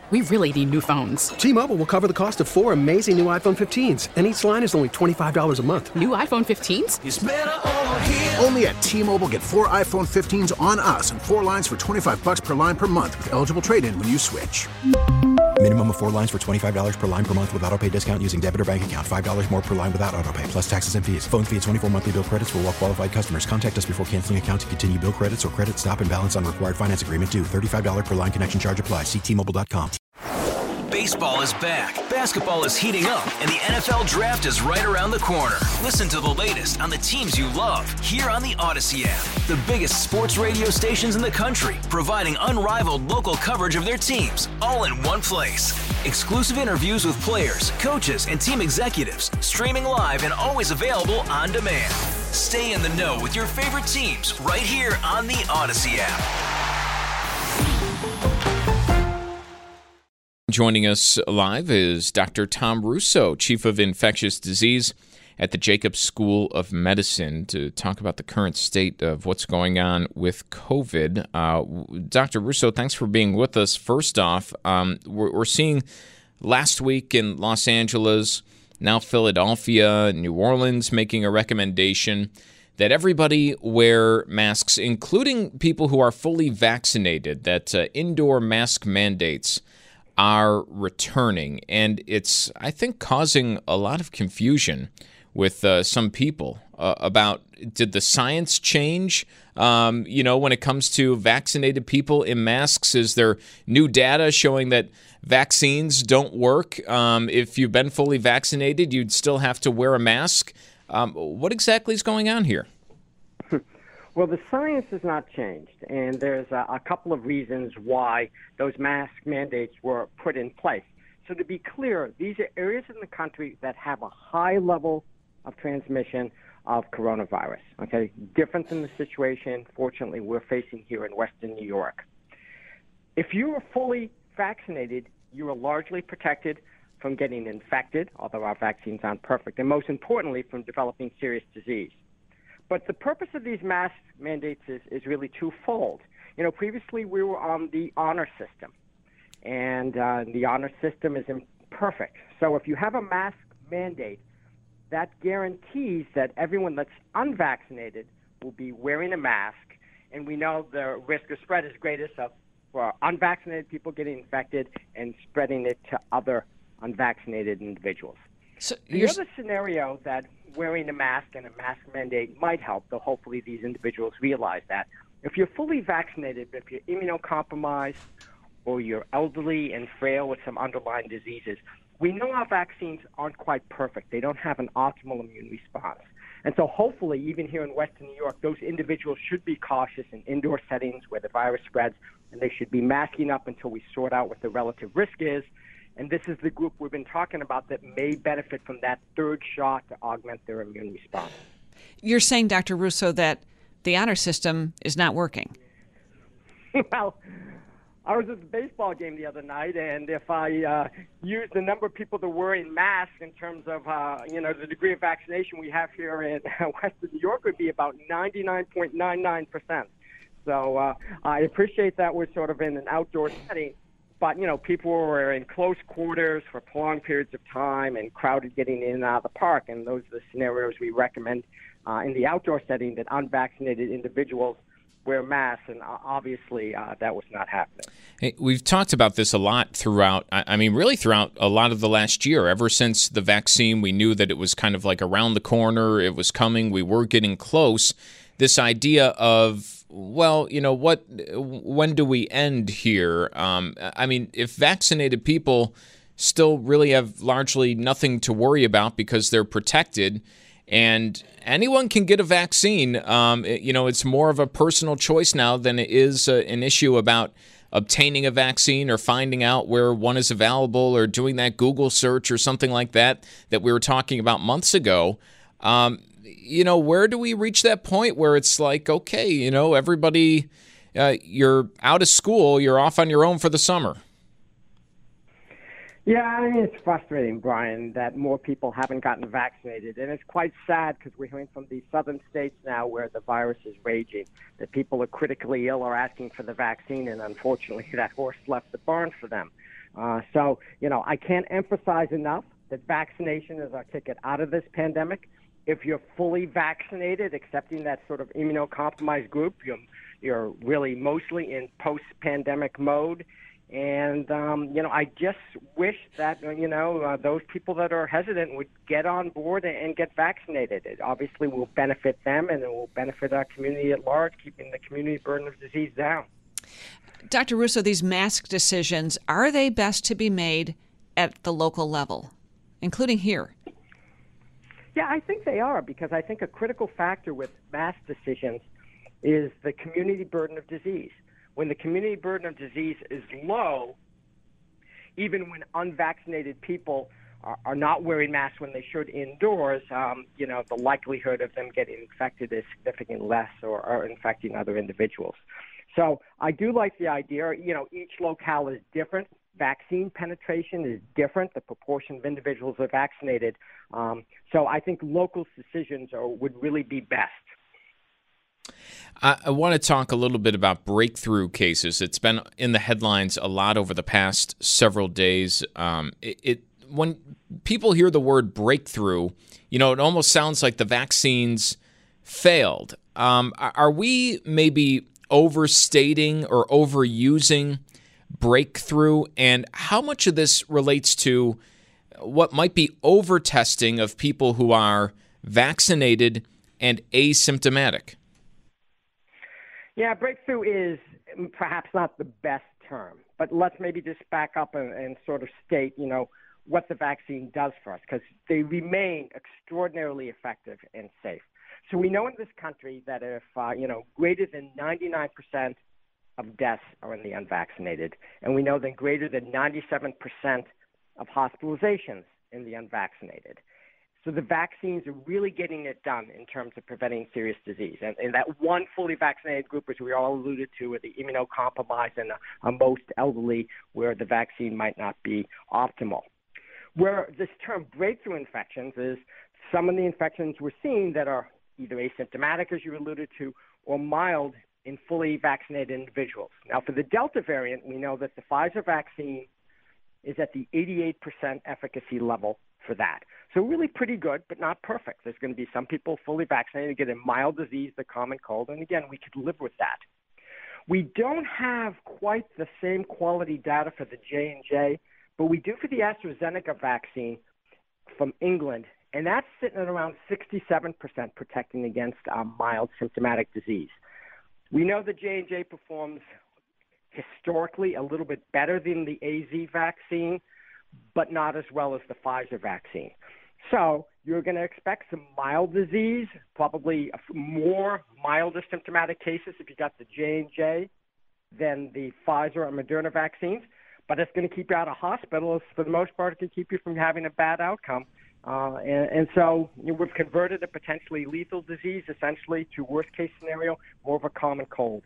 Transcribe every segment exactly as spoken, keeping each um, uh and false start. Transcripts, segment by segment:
We really need new phones. T-Mobile will cover the cost of four amazing new iPhone fifteens, and each line is only twenty-five dollars a month. New iPhone fifteens? It's better over here. Only at T-Mobile, get four iPhone fifteens on us and four lines for twenty-five dollars per line per month with eligible trade-in when you switch. Minimum of four lines for twenty-five dollars per line per month with autopay discount using debit or bank account. five dollars more per line without autopay, plus taxes and fees. Phone fee at twenty-four monthly bill credits for well-qualified customers. Contact us before canceling account to continue bill credits or credit stop and balance on required finance agreement due. thirty-five dollars per line connection charge applies. See T Mobile dot com. Baseball is back, basketball is heating up, and the N F L Draft is right around the corner. Listen to the latest on the teams you love here on the Odyssey app. The biggest sports radio stations in the country, providing unrivaled local coverage of their teams, all in one place. Exclusive interviews with players, coaches, and team executives, streaming live and always available on demand. Stay in the know with your favorite teams right here on the Odyssey app. Joining us live is Doctor Tom Russo, Chief of Infectious Disease at the Jacobs School of Medicine, to talk about the current state of what's going on with COVID. Uh, Doctor Russo, thanks for being with us. First off, um, we're, we're seeing last week in Los Angeles, now Philadelphia, New Orleans, making a recommendation that everybody wear masks, including people who are fully vaccinated, that uh, indoor mask mandates are returning, and it's, I think, causing a lot of confusion with uh, some people uh, about, did the science change, um, you know, when it comes to vaccinated people in masks? Is there new data showing that vaccines don't work? Um, if you've been fully vaccinated, you'd still have to wear a mask. Um, what exactly is going on here? Well, the science has not changed, and there's a, a couple of reasons why those mask mandates were put in place. So to be clear, these are areas in the country that have a high level of transmission of coronavirus, okay? Different than the situation, fortunately, we're facing here in Western New York. If you are fully vaccinated, you are largely protected from getting infected, although our vaccines aren't perfect, and most importantly, from developing serious disease. But the purpose of these mask mandates is, is really twofold. You know, previously we were on the honor system, and uh, the honor system is imperfect. So if you have a mask mandate, that guarantees that everyone that's unvaccinated will be wearing a mask, and we know the risk of spread is greatest of, for unvaccinated people getting infected and spreading it to other unvaccinated individuals. So the other scenario that wearing a mask and a mask mandate might help, though hopefully these individuals realize that, if you're fully vaccinated, if you're immunocompromised or you're elderly and frail with some underlying diseases, we know our vaccines aren't quite perfect. They don't have an optimal immune response. And so hopefully, even here in Western New York, those individuals should be cautious in indoor settings where the virus spreads, and they should be masking up until we sort out what the relative risk is. And this is the group we've been talking about that may benefit from that third shot to augment their immune response. You're saying, Doctor Russo, that the honor system is not working. Well, I was at the baseball game the other night, and if I uh, use the number of people that were wearing masks in terms of, uh, you know, the degree of vaccination we have here in Western New York would be about ninety-nine point nine nine percent. So uh, I appreciate that we're sort of in an outdoor setting. But, you know, people were in close quarters for prolonged periods of time and crowded getting in and out of the park. And those are the scenarios we recommend uh, in the outdoor setting, that unvaccinated individuals wear masks. And uh, obviously uh, that was not happening. Hey, we've talked about this a lot throughout, I mean, really throughout a lot of the last year. Ever since the vaccine, we knew that it was kind of like around the corner. It was coming. We were getting close. This idea of, well, you know, what? when do we end here? Um, I mean, if vaccinated people still really have largely nothing to worry about because they're protected, and anyone can get a vaccine, um, it, you know, it's more of a personal choice now than it is uh, an issue about obtaining a vaccine or finding out where one is available or doing that Google search or something like that that we were talking about months ago. Um, you know, where do we reach that point where it's like, okay, you know, everybody, uh, you're out of school, you're off on your own for the summer? Yeah, I mean, it's frustrating, Brian, that more people haven't gotten vaccinated. And it's quite sad because we're hearing from these southern states now where the virus is raging, that people are critically ill or asking for the vaccine, and unfortunately that horse left the barn for them. Uh, so, you know, I can't emphasize enough that vaccination is our ticket out of this pandemic. If you're fully vaccinated, accepting that sort of immunocompromised group, you're, you're really mostly in post-pandemic mode. And, um, you know, I just wish that, you know, uh, those people that are hesitant would get on board and, and get vaccinated. It obviously will benefit them, and it will benefit our community at large, keeping the community burden of disease down. Doctor Russo, these mask decisions, are they best to be made at the local level, including here? Yeah, I think they are, because I think a critical factor with mask decisions is the community burden of disease. When the community burden of disease is low, even when unvaccinated people are, are not wearing masks when they should indoors, um, you know, the likelihood of them getting infected is significantly less, or, or infecting other individuals. So I do like the idea. You know, each locale is different. Vaccine penetration is different. The proportion of individuals who are vaccinated. Um, so I think local decisions are, would really be best. I, I want to talk a little bit about breakthrough cases. It's been in the headlines a lot over the past several days. Um, it, it when people hear the word breakthrough, you know, it almost sounds like the vaccines failed. Um, are we maybe overstating or overusing breakthrough? And how much of this relates to what might be over-testing of people who are vaccinated and asymptomatic? Yeah, breakthrough is perhaps not the best term, but let's maybe just back up and, and sort of state, you know, what the vaccine does for us, because they remain extraordinarily effective and safe. So we know in this country that if, uh, you know, greater than ninety-nine percent of deaths are in the unvaccinated, and we know that greater than ninety-seven percent of hospitalizations in the unvaccinated. So the vaccines are really getting it done in terms of preventing serious disease. And, and that one fully vaccinated group, which we all alluded to, are the immunocompromised and uh, most elderly, where the vaccine might not be optimal. Where this term breakthrough infections is some of the infections we're seeing that are either asymptomatic, as you alluded to, or mild in fully vaccinated individuals. Now, for the Delta variant, we know that the Pfizer vaccine is at the eighty-eight percent efficacy level for that. So really pretty good, but not perfect. There's going to be some people fully vaccinated get a mild disease, the common cold, and again, we could live with that. We don't have quite the same quality data for the J and J, but we do for the AstraZeneca vaccine from England, and that's sitting at around sixty-seven percent protecting against um, mild symptomatic disease. We know the J and J performs historically a little bit better than the A Z vaccine, but not as well as the Pfizer vaccine. So you're going to expect some mild disease, probably more milder symptomatic cases if you got the J and J than the Pfizer or Moderna vaccines, but it's going to keep you out of hospitals. For the most part, it can keep you from having a bad outcome. Uh, and, and so you know, we've converted a potentially lethal disease essentially to worst-case scenario, more of a common cold.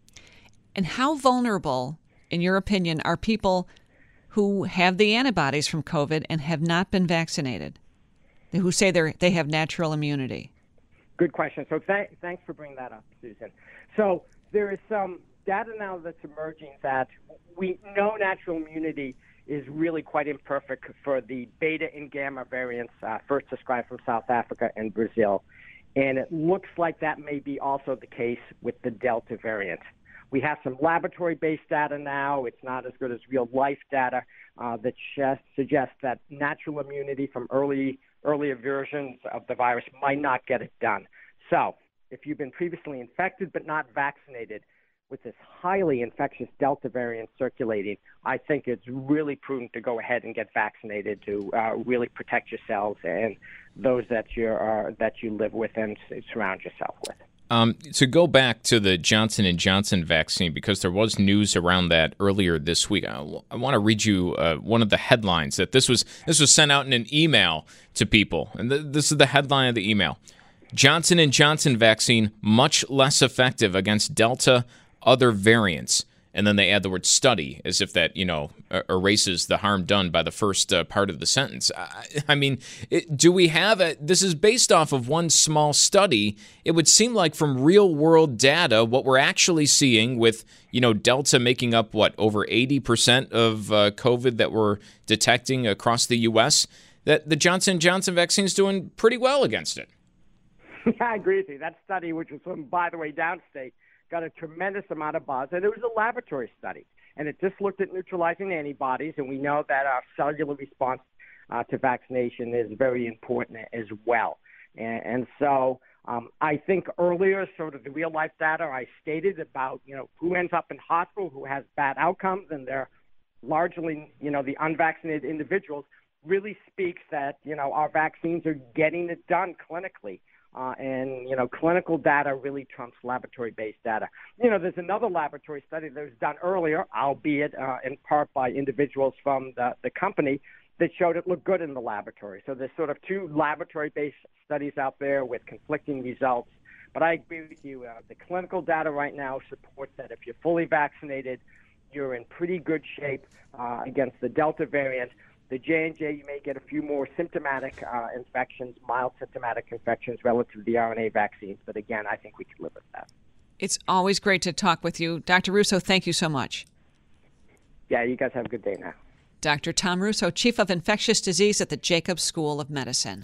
And how vulnerable, in your opinion, are people who have the antibodies from COVID and have not been vaccinated, who say they they have natural immunity? Good question. So th- thanks for bringing that up, Susan. So there is some data now that's emerging that we know natural immunity is really quite imperfect for the beta and gamma variants uh, first described from South Africa and Brazil. And it looks like that may be also the case with the Delta variant. We have some laboratory-based data now. It's not as good as real-life data uh, that just suggests that natural immunity from early earlier versions of the virus might not get it done. So if you've been previously infected but not vaccinated with this highly infectious Delta variant circulating, I think it's really prudent to go ahead and get vaccinated to uh, really protect yourselves and those that you are that you live with and surround yourself with. Um, to go back to the Johnson and Johnson vaccine, because there was news around that earlier this week, I, I want to read you uh, one of the headlines that this was this was sent out in an email to people, and th- this is the headline of the email: Johnson and Johnson vaccine much less effective against Delta, other variants. and then they add the word study as if that, you know, erases the harm done by the first uh, part of the sentence. I, I mean, it, do we have a, this is based off of one small study. It would seem like from real world data, what we're actually seeing with, you know, Delta making up, what, over eighty percent of uh, COVID that we're detecting across the U S, that the Johnson and Johnson vaccine is doing pretty well against it. I agree with you. That study, which was from, by the way, downstate, got a tremendous amount of buzz, and it was a laboratory study, and it just looked at neutralizing antibodies, and we know that our cellular response uh, to vaccination is very important as well. And, and so um, I think earlier, sort of the real-life data I stated about, you know, who ends up in hospital, who has bad outcomes, and they're largely, you know, the unvaccinated individuals, really speaks that, you know, our vaccines are getting it done clinically. Uh, and, you know, clinical data really trumps laboratory-based data. You know, there's another laboratory study that was done earlier, albeit uh, in part by individuals from the, the company, that showed it looked good in the laboratory. So there's sort of two laboratory-based studies out there with conflicting results. But I agree with you. Uh, the clinical data right now supports that if you're fully vaccinated, you're in pretty good shape uh, against the Delta variant. The J and J, you may get a few more symptomatic uh, infections, mild symptomatic infections relative to the R N A vaccines. But again, I think we can live with that. It's always great to talk with you. Doctor Russo, thank you so much. Yeah, you guys have a good day now. Doctor Tom Russo, Chief of Infectious Disease at the Jacobs School of Medicine.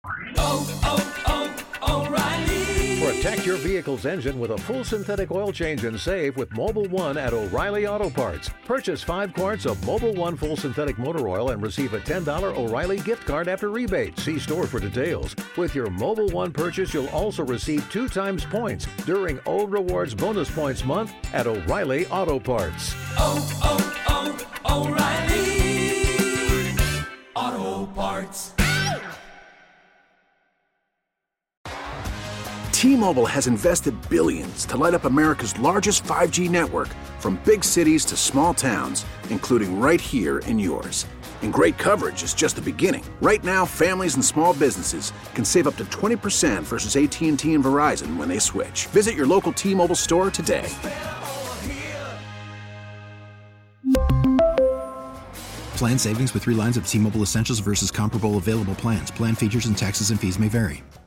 Oh, oh, oh, O'Reilly. Protect your vehicle's engine with a full synthetic oil change and save with Mobil one at O'Reilly Auto Parts. Purchase five quarts of Mobil one full synthetic motor oil and receive a ten dollars O'Reilly gift card after rebate. See store for details. With your Mobil one purchase, you'll also receive two times points during O Rewards Bonus Points Month at O'Reilly Auto Parts. Oh, oh, oh, O'Reilly Auto Parts. T-Mobile has invested billions to light up America's largest five G network, from big cities to small towns, including right here in yours. And great coverage is just the beginning. Right now, families and small businesses can save up to twenty percent versus A T and T and Verizon when they switch. Visit your local T-Mobile store today. Plan savings with three lines of T-Mobile Essentials versus comparable available plans. Plan features and taxes and fees may vary.